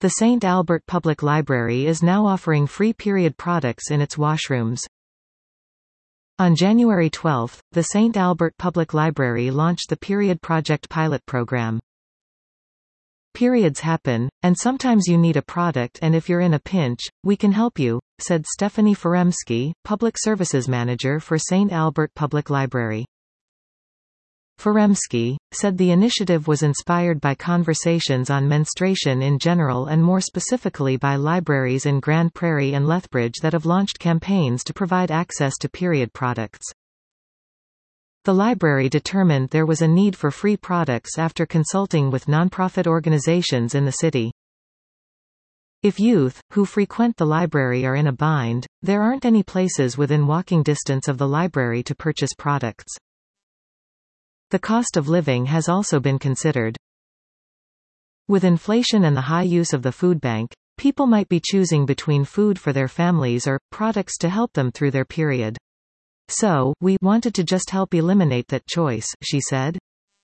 The St. Albert Public Library is now offering free period products in its washrooms. On January 12, the St. Albert Public Library launched the Period Project pilot program. Periods happen, and sometimes you need a product, and if you're in a pinch, we can help you, said Stephanie Foremski, Public Services Manager for St. Albert Public Library. Foremski said the initiative was inspired by conversations on menstruation in general and more specifically by libraries in Grand Prairie and Lethbridge that have launched campaigns to provide access to period products. The library determined there was a need for free products after consulting with nonprofit organizations in the city. If youth, who frequent the library are in a bind, there aren't any places within walking distance of the library to purchase products. The cost of living has also been considered. With inflation and the high use of the food bank, people might be choosing between food for their families or products to help them through their period. So, we wanted to just help eliminate that choice, she said.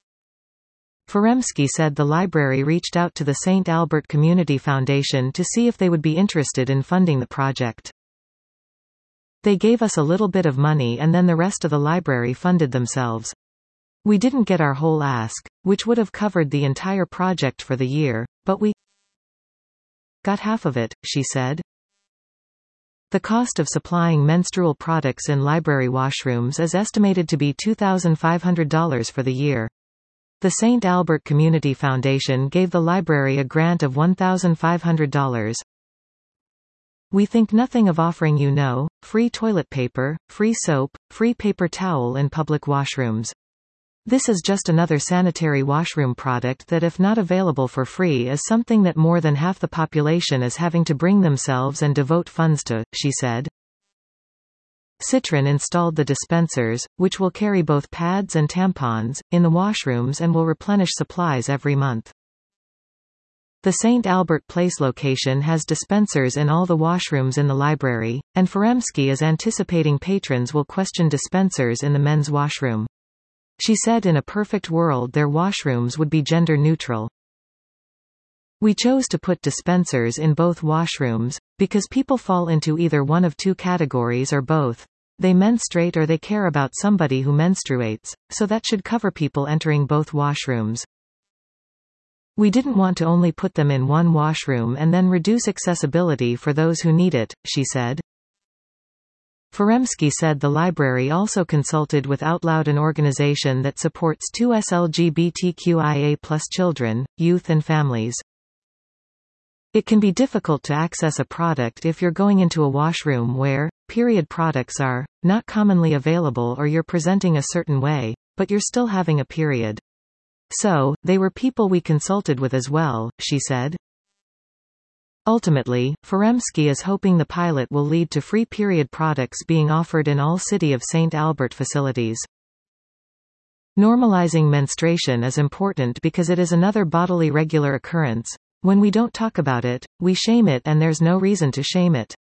Foremski said the library reached out to the St. Albert Community Foundation to see if they would be interested in funding the project. They gave us a little bit of money and then the rest of the library funded themselves. We didn't get our whole ask, which would have covered the entire project for the year, but we got half of it, she said. The cost of supplying menstrual products in library washrooms is estimated to be $2,500 for the year. The St. Albert Community Foundation gave the library a grant of $1,500. We think nothing of offering free toilet paper, free soap, free paper towel in public washrooms. This is just another sanitary washroom product that, if not available for free, is something that more than half the population is having to bring themselves and devote funds to, she said. Citron installed the dispensers, which will carry both pads and tampons, in the washrooms and will replenish supplies every month. The St. Albert Place location has dispensers in all the washrooms in the library, and Foremski is anticipating patrons will question dispensers in the men's washroom. She said in a perfect world their washrooms would be gender neutral. We chose to put dispensers in both washrooms, because people fall into either one of two categories or both. They menstruate or they care about somebody who menstruates, so that should cover people entering both washrooms. We didn't want to only put them in one washroom and then reduce accessibility for those who need it, she said. Foremski said the library also consulted with OutLoud, an organization that supports 2S LGBTQIA+ children, youth and families. It can be difficult to access a product if you're going into a washroom where period products are not commonly available or you're presenting a certain way, but you're still having a period. So, they were people we consulted with as well, she said. Ultimately, Foremski is hoping the pilot will lead to free period products being offered in all City of St. Albert facilities. Normalizing menstruation is important because it is another bodily regular occurrence. When we don't talk about it, we shame it, and there's no reason to shame it.